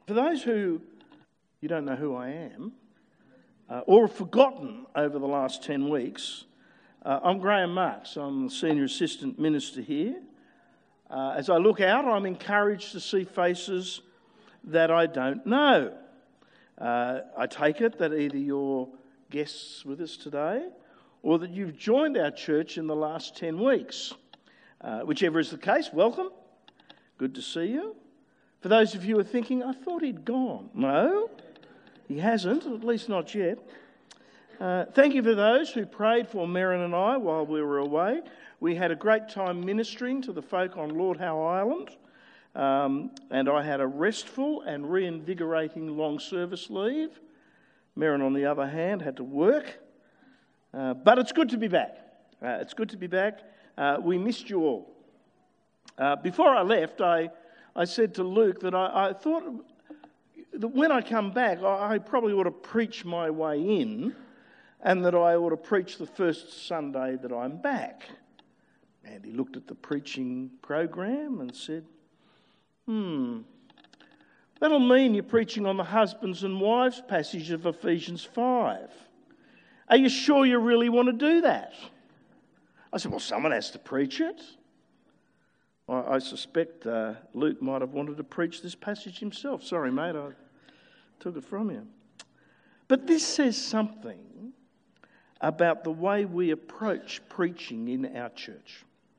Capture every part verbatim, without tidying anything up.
For those who you don't know who I am, uh, or have forgotten over the last ten weeks, uh, I'm Graham Marks. I'm the Senior Assistant Minister here. Uh, as I look out, I'm encouraged to see faces that I don't know. Uh, I take it that either you're guests with us today or that you've joined our church in the last ten weeks. Uh, whichever is the case, welcome. Good to see you. For those of you who are thinking, I thought he'd gone. No, he hasn't, at least not yet. Uh, thank you for those who prayed for Merrin and I while we were away. We had a great time ministering to the folk on Lord Howe Island, um, and I had a restful and reinvigorating long service leave. Merrin, on the other hand, had to work. Uh, but it's good to be back. Uh, it's good to be back. Uh, we missed you all. Uh, before I left, I, I said to Luke that I, I thought that when I come back, I, I probably ought to preach my way in, and that I ought to preach the first Sunday that I'm back. And he looked at the preaching program and said, hmm, that'll mean you're preaching on the husbands and wives passage of Ephesians five. Are you sure you really want to do that? I said, well, someone has to preach it. I, I suspect uh, Luke might have wanted to preach this passage himself. Sorry, mate, I took it from you. But this says something about the way we approach preaching in our church.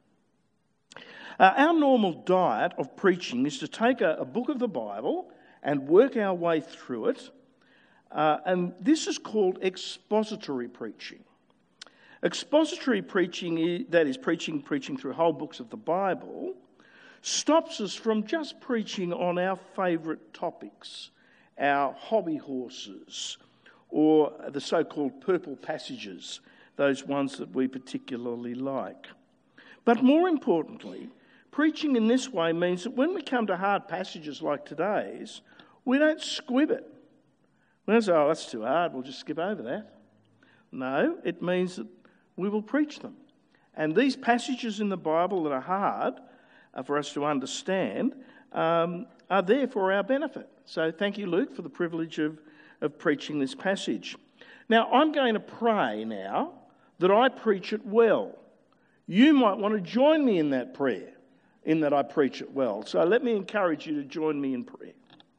Uh, our normal diet of preaching is to take a, a book of the Bible and work our way through it. Uh, and this is called expository preaching. Expository preaching, that is preaching, preaching through whole books of the Bible, stops us from just preaching on our favourite topics, our hobby horses, or the so-called purple passages, those ones that we particularly like. But more importantly, preaching in this way means that when we come to hard passages like today's, we don't squib it. We don't say, oh, that's too hard, we'll just skip over that. No, it means that we will preach them. And these passages in the Bible that are hard uh, for us to understand um, are there for our benefit. So thank you, Luke, for the privilege of, of preaching this passage. Now, I'm going to pray now that I preach it well. You might want to join me in that prayer, in that I preach it well. So let me encourage you to join me in prayer.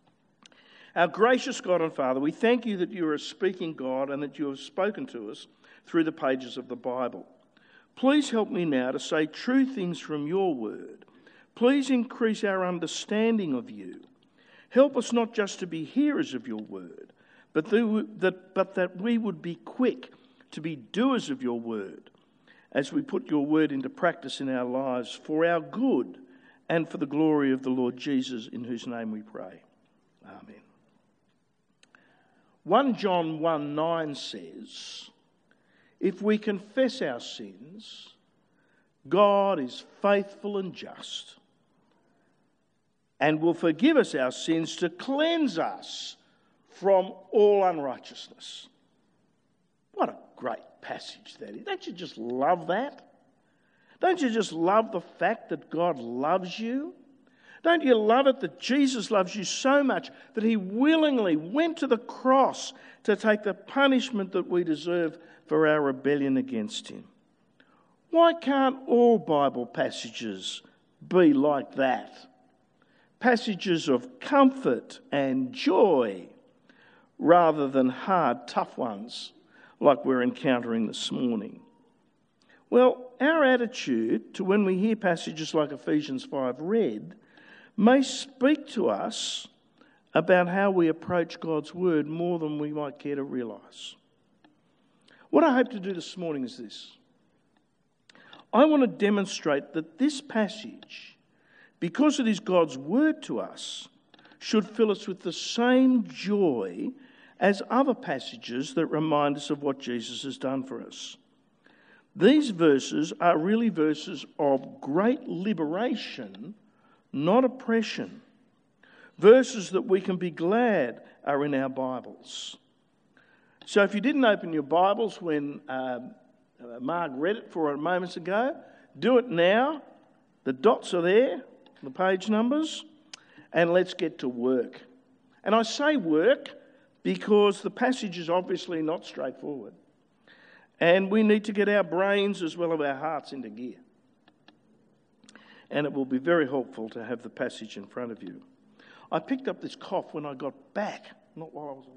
Our gracious God and Father, we thank you that you are a speaking God and that you have spoken to us through the pages of the Bible. Please help me now to say true things from your word. Please increase our understanding of you. Help us not just to be hearers of your word, but that, but that we would be quick to be doers of your word as we put your word into practice in our lives for our good and for the glory of the Lord Jesus, in whose name we pray. Amen. First John one nine says, if we confess our sins, God is faithful and just and will forgive us our sins to cleanse us from all unrighteousness. What a great passage that is. Don't you just love that? Don't you just love the fact that God loves you? Don't you love it that Jesus loves you so much that he willingly went to the cross to take the punishment that we deserve for our rebellion against him? Why can't all Bible passages be like that? Passages of comfort and joy rather than hard, tough ones like we're encountering this morning. Well, our attitude to when we hear passages like Ephesians five read may speak to us about how we approach God's word more than we might care to realise. What I hope to do this morning is this. I want to demonstrate that this passage, because it is God's word to us, should fill us with the same joy as other passages that remind us of what Jesus has done for us. These verses are really verses of great liberation, not oppression. Verses that we can be glad are in our Bibles. So if you didn't open your Bibles when um, Mark read it for a moment ago, do it now. The dots are there, the page numbers, and let's get to work. And I say work because the passage is obviously not straightforward. And we need to get our brains as well as our hearts into gear. And it will be very helpful to have the passage in front of you. I picked up this cough when I got back, not while I was away.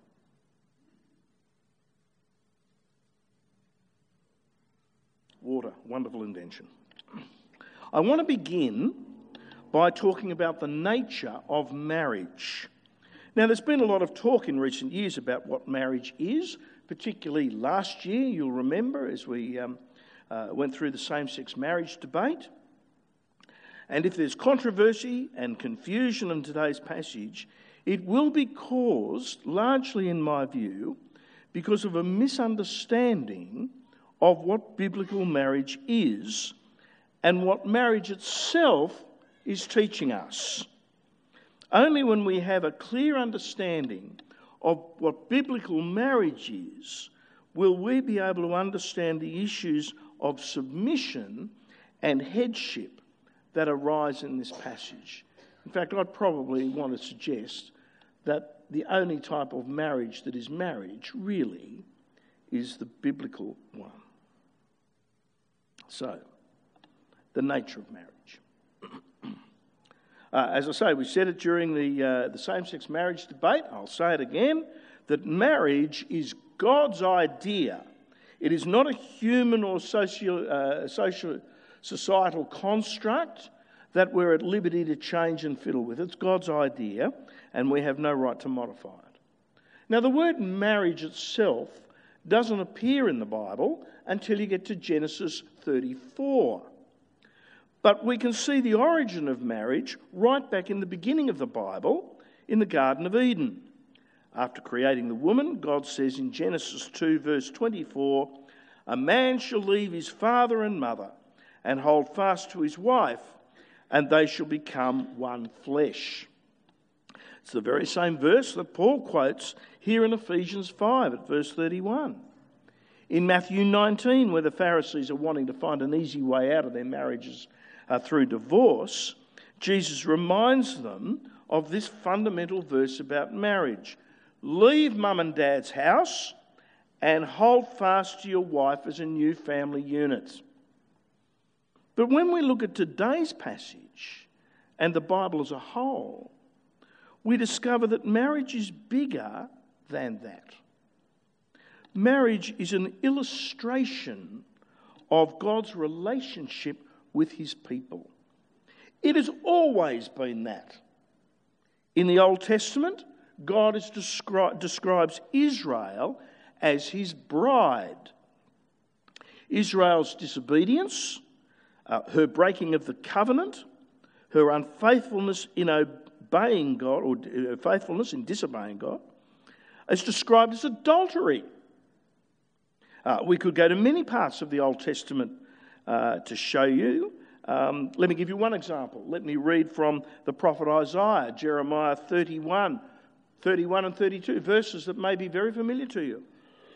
Water, wonderful invention. I want to begin by talking about the nature of marriage. Now, there's been a lot of talk in recent years about what marriage is, particularly last year, you'll remember, as we um, uh, went through the same-sex marriage debate. And if there's controversy and confusion in today's passage, it will be caused, largely in my view, because of a misunderstanding of what biblical marriage is and what marriage itself is teaching us. Only when we have a clear understanding of what biblical marriage is will we be able to understand the issues of submission and headship that arise in this passage. In fact, I'd probably want to suggest that the only type of marriage that is marriage really is the biblical one. So, the nature of marriage. uh, as I say, we said it during the, uh, the same-sex marriage debate. I'll say it again, that marriage is God's idea. It is not a human or socio, uh, social, societal construct that we're at liberty to change and fiddle with. It's God's idea, and we have no right to modify it. Now, the word marriage itself doesn't appear in the Bible until you get to Genesis thirty-four. But we can see the origin of marriage right back in the beginning of the Bible, in the Garden of Eden. After creating the woman, God says in Genesis two, verse twenty-four, "A man shall leave his father and mother and hold fast to his wife, and they shall become one flesh." It's the very same verse that Paul quotes here in Ephesians five at verse thirty-one. In Matthew nineteen, where the Pharisees are wanting to find an easy way out of their marriages uh, through divorce, Jesus reminds them of this fundamental verse about marriage. Leave mum and dad's house and hold fast to your wife as a new family unit. But when we look at today's passage and the Bible as a whole, we discover that marriage is bigger than that. Marriage is an illustration of God's relationship with his people. It has always been that. In the Old Testament, God is descri- describes Israel as his bride. Israel's disobedience, uh, her breaking of the covenant, her unfaithfulness in obeying God, or uh, faithfulness in disobeying God, is described as adultery. Uh, we could go to many parts of the Old Testament uh, to show you. Um, let me give you one example. Let me read from the prophet Isaiah, Jeremiah thirty-one, thirty-one and thirty-two, verses that may be very familiar to you.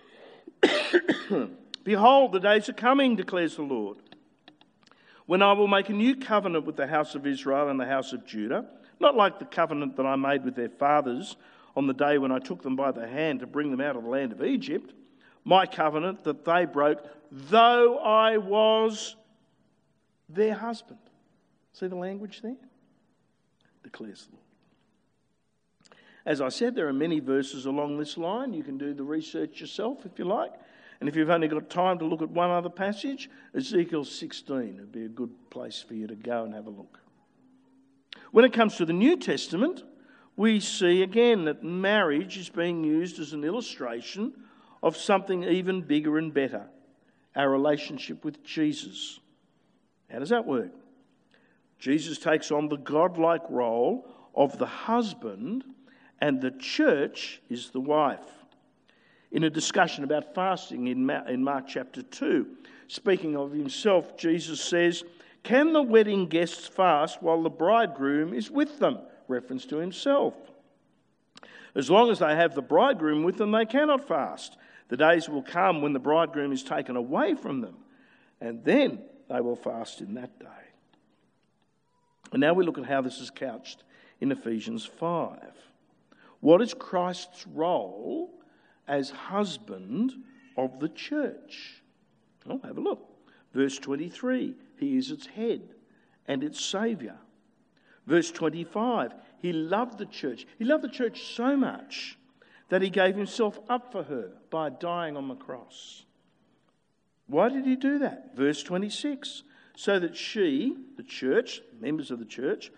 "Behold, the days are coming, declares the Lord, when I will make a new covenant with the house of Israel and the house of Judah, not like the covenant that I made with their fathers on the day when I took them by the hand to bring them out of the land of Egypt, my covenant that they broke, though I was their husband." See the language there? Declares the Lord. As I said, there are many verses along this line. You can do the research yourself if you like. And if you've only got time to look at one other passage, Ezekiel sixteen would be a good place for you to go and have a look. When it comes to the New Testament, we see again that marriage is being used as an illustration of something even bigger and better, our relationship with Jesus. How does that work? Jesus takes on the godlike role of the husband, and the church is the wife. In a discussion about fasting in Mark chapter two, speaking of himself, Jesus says, "Can the wedding guests fast while the bridegroom is with them?" Reference to himself. "As long as they have the bridegroom with them, they cannot fast. The days will come when the bridegroom is taken away from them, and then they will fast in that day." And now we look at how this is couched in Ephesians five. What is Christ's role as husband of the church? Oh, have a look. Verse twenty-three, he is its head and its saviour. Verse twenty-five, he loved the church. He loved the church so much that he gave himself up for her by dying on the cross. Why did he do that? Verse twenty-six, so that she, the church, members of the church,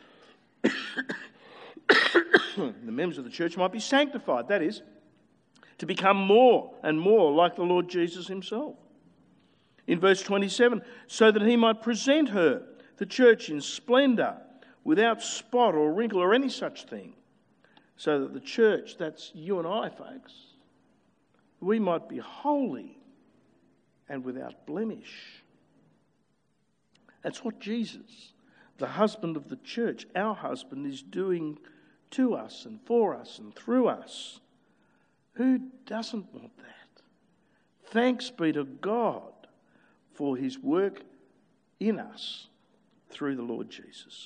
the members of the church might be sanctified. That is, to become more and more like the Lord Jesus himself. In verse twenty-seven, so that he might present her, the church, in splendour, without spot or wrinkle or any such thing, so that the church, that's you and I, folks, we might be holy and without blemish. That's what Jesus, the husband of the church, our husband, is doing to us and for us and through us. Who doesn't want that? Thanks be to God for his work in us through the Lord Jesus.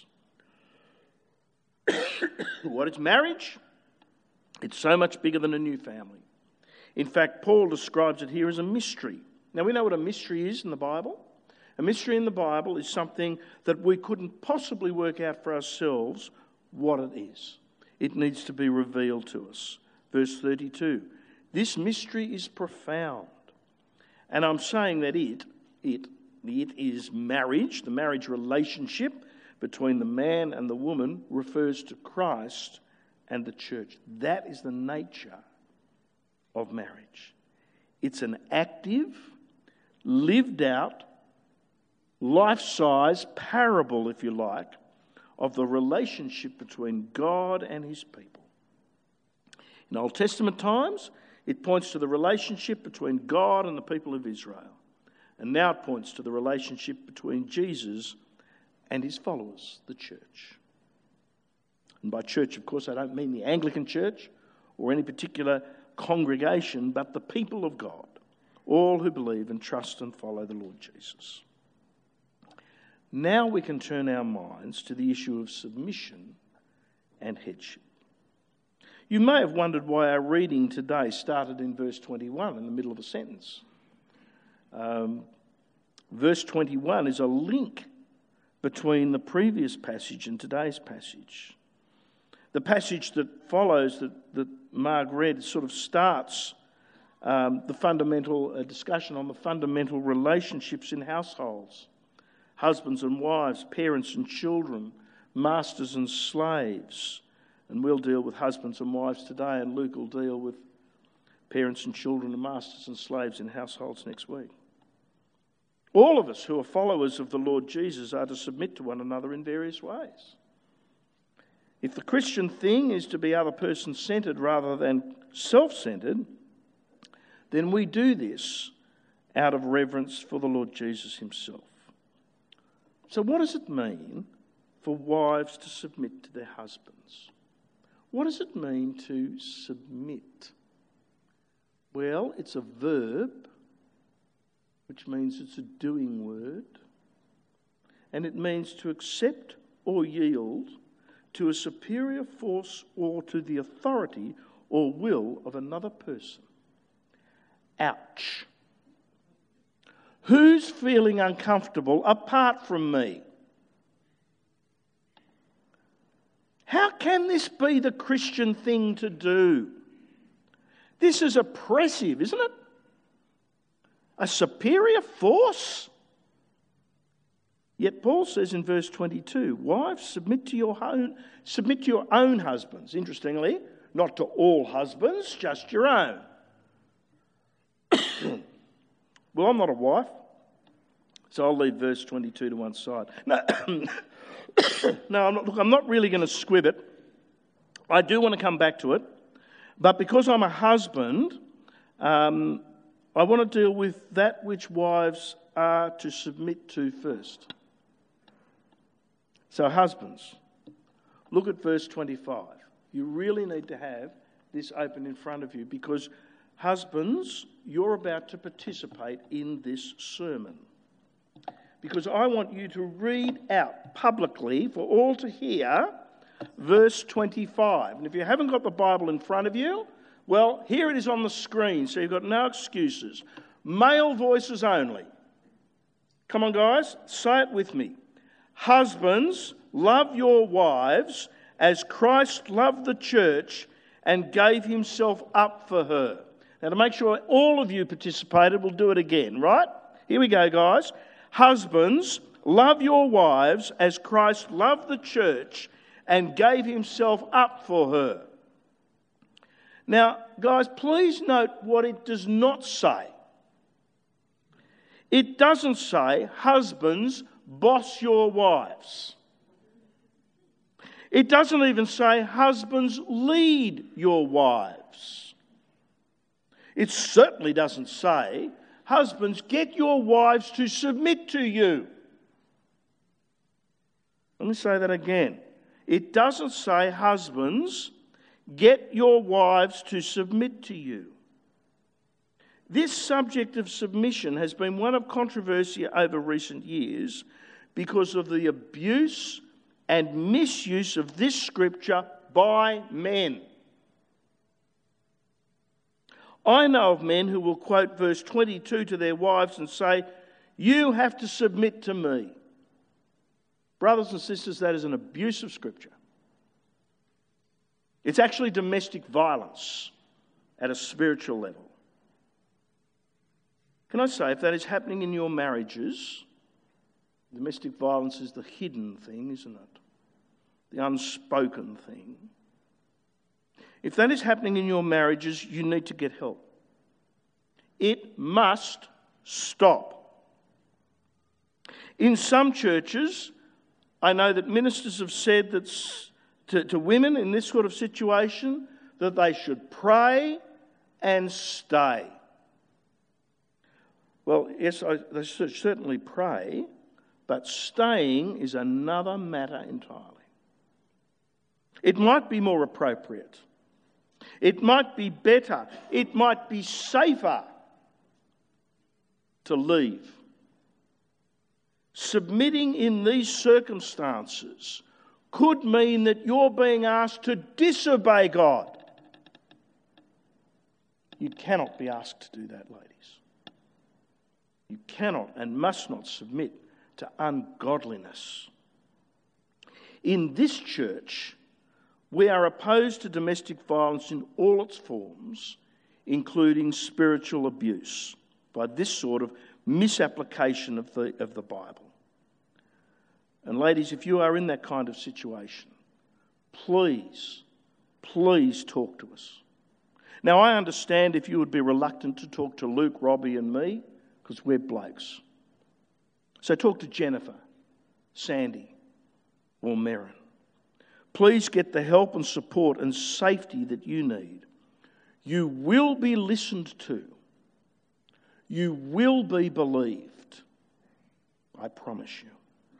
What is marriage? It's so much bigger than a new family. In fact, Paul describes it here as a mystery. Now, we know what a mystery is in the Bible. A mystery in the Bible is something that we couldn't possibly work out for ourselves what it is. It needs to be revealed to us. Verse thirty-two, this mystery is profound. And I'm saying that it, it, it is marriage, the marriage relationship between the man and the woman refers to Christ and the church. That is the nature of marriage. It's an active, lived out, life-size parable, if you like, of the relationship between God and his people. In Old Testament times, it points to the relationship between God and the people of Israel. And now it points to the relationship between Jesus and his followers, the church. And by church, of course, I don't mean the Anglican church or any particular congregation, but the people of God, all who believe and trust and follow the Lord Jesus. Now we can turn our minds to the issue of submission and headship. You may have wondered why our reading today started in verse twenty-one, in the middle of a sentence. Um, verse twenty-one is a link between the previous passage and today's passage. The passage that follows, that, that Mark read, sort of starts um, the fundamental uh, discussion on the fundamental relationships in households. Husbands and wives, parents and children, masters and slaves. And we'll deal with husbands and wives today, and Luke will deal with parents and children and masters and slaves in households next week. All of us who are followers of the Lord Jesus are to submit to one another in various ways. If the Christian thing is to be other person-centred rather than self-centred, then we do this out of reverence for the Lord Jesus himself. So what does it mean for wives to submit to their husbands? What does it mean to submit? Well, it's a verb, which means it's a doing word, and it means to accept or yield to a superior force or to the authority or will of another person. Ouch. Who's feeling uncomfortable apart from me? How can this be the Christian thing to do? This is oppressive, isn't it? A superior force? Yet Paul says in verse twenty-two, wives, submit to your own, submit to your own husbands. Interestingly, not to all husbands, just your own. Well, I'm not a wife, so I'll leave verse twenty-two to one side. No, no I'm not, look, I'm not really going to squib it. I do want to come back to it, but because I'm a husband, um, I want to deal with that which wives are to submit to first. So husbands, look at verse twenty-five. You really need to have this open in front of you because husbands, you're about to participate in this sermon. Because I want you to read out publicly for all to hear verse twenty-five. And if you haven't got the Bible in front of you, well, here it is on the screen, so you've got no excuses. Male voices only. Come on, guys, say it with me. Husbands, love your wives as Christ loved the church and gave himself up for her. Now, to make sure all of you participated, we'll do it again, right? Here we go, guys. Husbands, love your wives as Christ loved the church and gave himself up for her. Now, guys, please note what it does not say. It doesn't say, husbands, boss your wives. It doesn't even say, husbands, lead your wives. It certainly doesn't say, husbands, get your wives to submit to you. Let me say that again. It doesn't say, husbands, get your wives to submit to you. This subject of submission has been one of controversy over recent years because of the abuse and misuse of this scripture by men. I know of men who will quote verse twenty-two to their wives and say, you have to submit to me. Brothers and sisters, that is an abuse of scripture. It's actually domestic violence at a spiritual level. Can I say, if that is happening in your marriages, domestic violence is the hidden thing, isn't it? The unspoken thing. If that is happening in your marriages, you need to get help. It must stop. In some churches, I know that ministers have said that to, to women in this sort of situation that they should pray and stay. Well, yes, I, they should certainly pray, but staying is another matter entirely. It might be more appropriate. It might be better. It might be safer to leave. Submitting in these circumstances could mean that you're being asked to disobey God. You cannot be asked to do that, ladies. You cannot and must not submit to ungodliness. In this church, we are opposed to domestic violence in all its forms, including spiritual abuse, by this sort of misapplication of the, of the Bible. And ladies, if you are in that kind of situation, please, please talk to us. Now, I understand if you would be reluctant to talk to Luke, Robbie and me, because we're blokes. So talk to Jennifer, Sandy, or Merrin. Please get the help and support and safety that you need. You will be listened to. You will be believed. I promise you.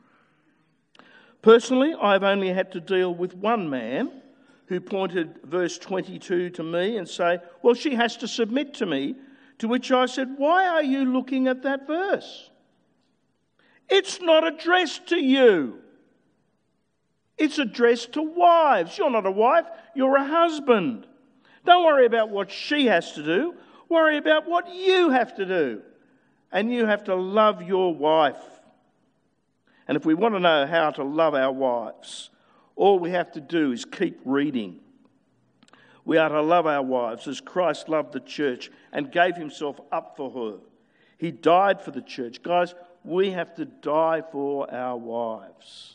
Personally, I've only had to deal with one man who pointed verse twenty-two to me and say, well, she has to submit to me, to which I said, why are you looking at that verse? It's not addressed to you. It's addressed to wives. You're not a wife, you're a husband. Don't worry about what she has to do. Worry about what you have to do. And you have to love your wife. And if we want to know how to love our wives, all we have to do is keep reading. We are to love our wives as Christ loved the church and gave himself up for her. He died for the church. Guys, we have to die for our wives.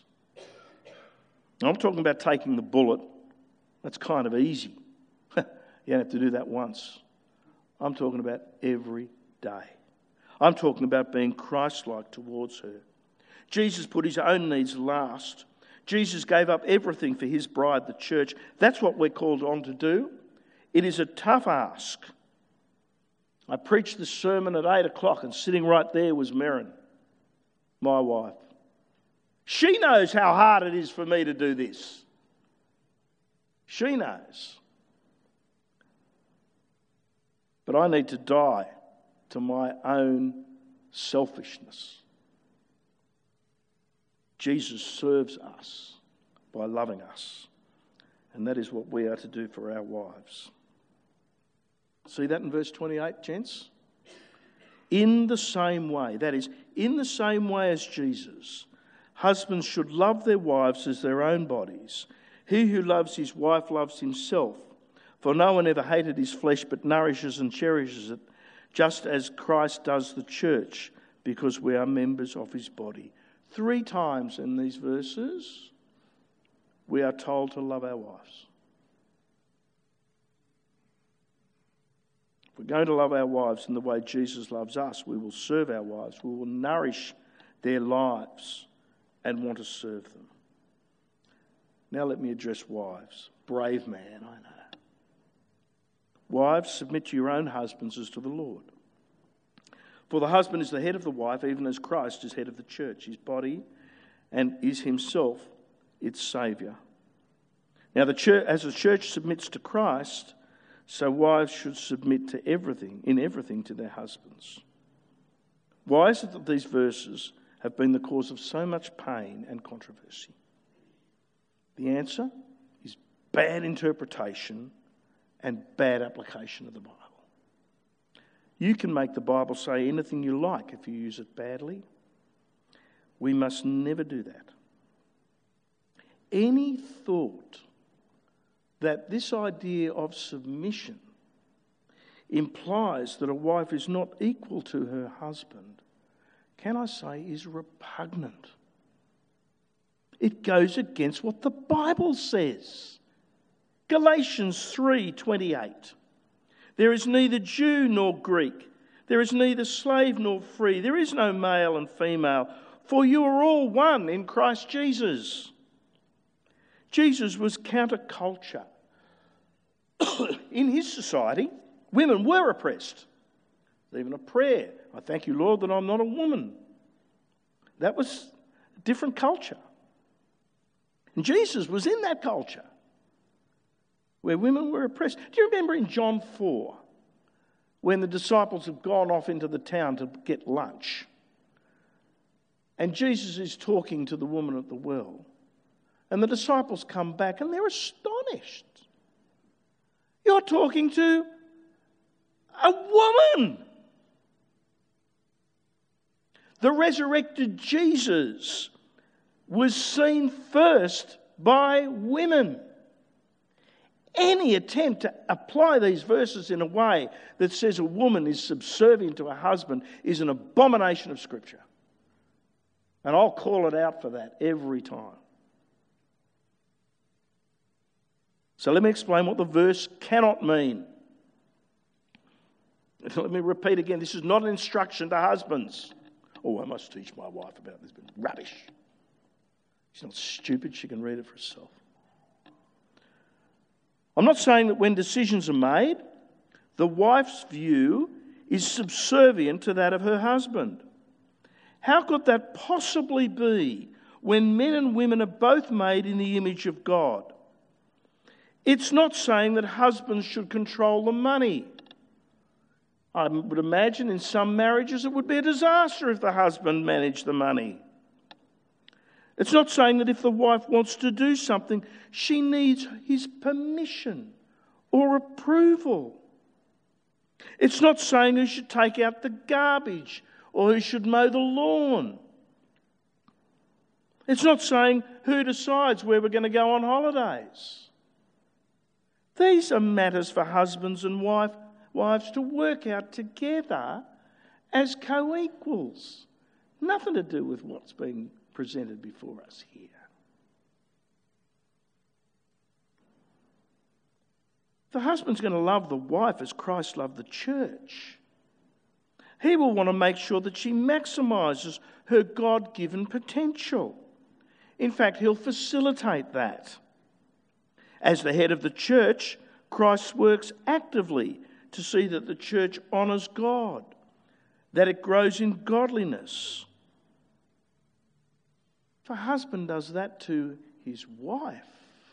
I'm talking about taking the bullet. That's kind of easy. You don't have to do that once. I'm talking about every day. I'm talking about being Christ-like towards her. Jesus put his own needs last. Jesus gave up everything for his bride, the church. That's what we're called on to do. It is a tough ask. I preached this sermon at eight o'clock and sitting right there was Merrin, my wife. She knows how hard it is for me to do this. She knows. But I need to die to my own selfishness. Jesus serves us by loving us. And that is what we are to do for our wives. See that in verse twenty-eight, gents? In the same way, that is, in the same way as Jesus, husbands should love their wives as their own bodies. He who loves his wife loves himself. For no one ever hated his flesh but nourishes and cherishes it, just as Christ does the church, because we are members of his body. Three times in these verses, we are told to love our wives. If we're going to love our wives in the way Jesus loves us, we will serve our wives. We will nourish their lives and want to serve them. Now let me address wives. Brave man, I know. Wives, submit to your own husbands as to the Lord. For the husband is the head of the wife, even as Christ is head of the church, his body, and is himself its Saviour. Now, the church, as the church submits to Christ, so wives should submit to everything, in everything, to their husbands. Why is it that these verses have been the cause of so much pain and controversy? The answer is bad interpretation and bad application of the Bible. You can make the Bible say anything you like if you use it badly. We must never do that. Any thought that this idea of submission implies that a wife is not equal to her husband, can I say, is repugnant. It goes against what the Bible says. Galatians three twenty-eight. There is neither Jew nor Greek. There is neither slave nor free. There is no male and female, for you are all one in Christ Jesus. Jesus was counterculture. In his society, women were oppressed. There's even a prayer. I thank you, Lord, that I'm not a woman. That was a different culture. And Jesus was in that culture where women were oppressed. Do you remember in John four, when the disciples have gone off into the town to get lunch, and Jesus is talking to the woman at the well, and the disciples come back and they're astonished. You're talking to a woman. The resurrected Jesus was seen first by women. Any attempt to apply these verses in a way that says a woman is subservient to a husband is an abomination of Scripture. And I'll call it out for that every time. So let me explain what the verse cannot mean. Let me repeat again, this is not an instruction to husbands. Oh, I must teach my wife about this, but rubbish. She's not stupid, she can read it for herself. I'm not saying that when decisions are made, the wife's view is subservient to that of her husband. How could that possibly be when men and women are both made in the image of God? It's not saying that husbands should control the money. I would imagine in some marriages it would be a disaster if the husband managed the money. It's not saying that if the wife wants to do something, she needs his permission or approval. It's not saying who should take out the garbage or who should mow the lawn. It's not saying who decides where we're going to go on holidays. These are matters for husbands and wife, wives to work out together as co-equals. Nothing to do with what's been presented before us here. The husband's going to love the wife as Christ loved the church. He will want to make sure that she maximises her God-given potential. In fact, he'll facilitate that. As the head of the church, Christ works actively to see that the church honours God, that it grows in godliness. If a husband does that to his wife,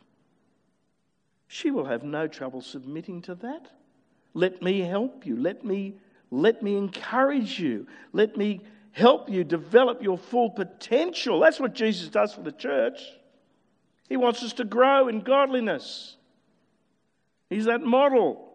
she will have no trouble submitting to that. Let me help you. Let me, let me encourage you. Let me help you develop your full potential. That's what Jesus does for the church. He wants us to grow in godliness. He's that model.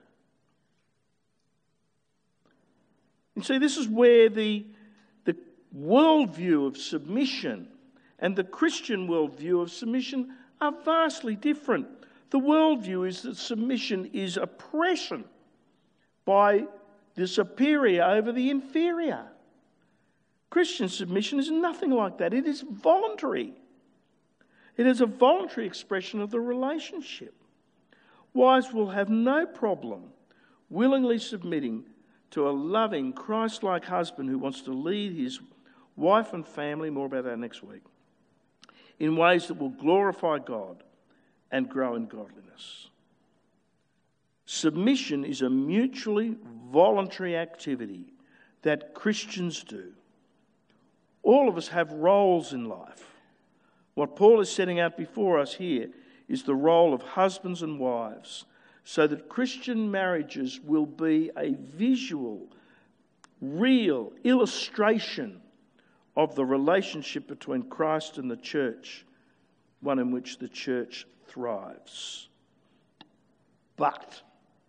And see, this is where the, the worldview of submission and the Christian worldview of submission are vastly different. The worldview is that submission is oppression by the superior over the inferior. Christian submission is nothing like that. It is voluntary. It is a voluntary expression of the relationship. Wives will have no problem willingly submitting to a loving, Christ-like husband who wants to lead his wife and family, more about that next week, in ways that will glorify God and grow in godliness. Submission is a mutually voluntary activity that Christians do. All of us have roles in life. What Paul is setting out before us here is the role of husbands and wives, so that Christian marriages will be a visual, real illustration of the relationship between Christ and the church, one in which the church thrives. But,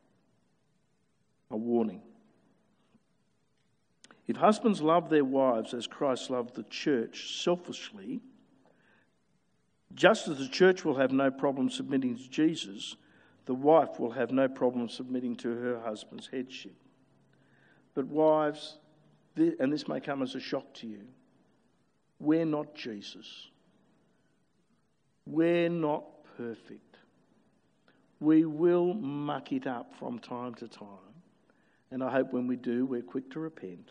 a warning. If husbands love their wives as Christ loved the church selfishly, just as the church will have no problem submitting to Jesus, the wife will have no problem submitting to her husband's headship. But wives, and this may come as a shock to you, we're not Jesus. We're not perfect. We will muck it up from time to time. And I hope when we do, we're quick to repent.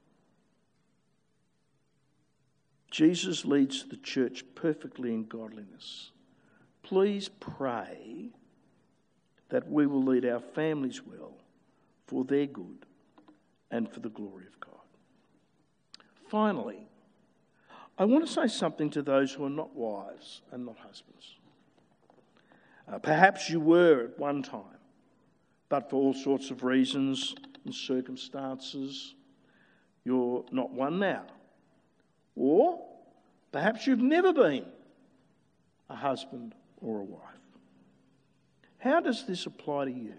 Jesus leads the church perfectly in godliness. Please pray that we will lead our families well for their good and for the glory of God. Finally, I want to say something to those who are not wives and not husbands. Uh, perhaps you were at one time, but for all sorts of reasons and circumstances, you're not one now. Or perhaps you've never been a husband or a wife. How does this apply to you?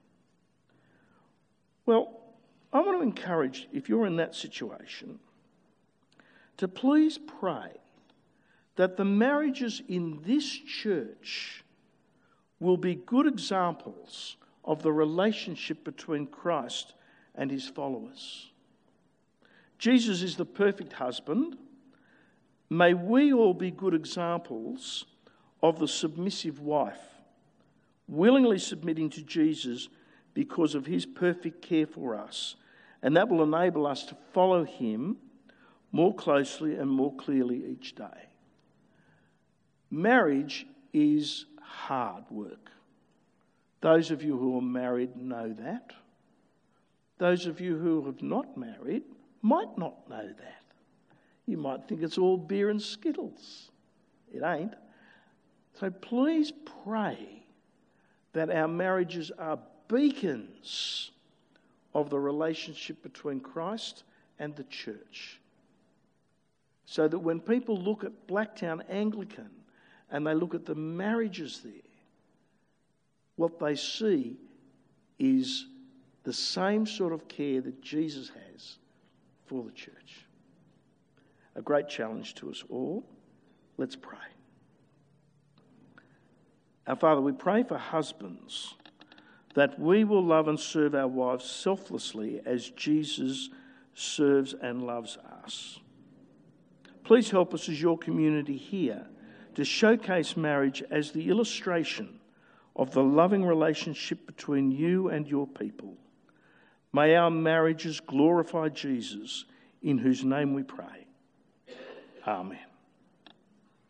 Well, I want to encourage, if you're in that situation, to please pray that the marriages in this church will be good examples of the relationship between Christ and his followers. Jesus is the perfect husband. May we all be good examples of the submissive wife, willingly submitting to Jesus because of his perfect care for us. And that will enable us to follow him more closely and more clearly each day. Marriage is hard work. Those of you who are married know that. Those of you who have not married might not know that. You might think it's all beer and skittles. It ain't. So please pray that our marriages are beacons of the relationship between Christ and the church. So that when people look at Blacktown Anglican and they look at the marriages there, what they see is the same sort of care that Jesus has for the church. A great challenge to us all. Let's pray. Our Father, we pray for husbands that we will love and serve our wives selflessly as Jesus serves and loves us. Please help us as your community here to showcase marriage as the illustration of the loving relationship between you and your people. May our marriages glorify Jesus, in whose name we pray. Amen.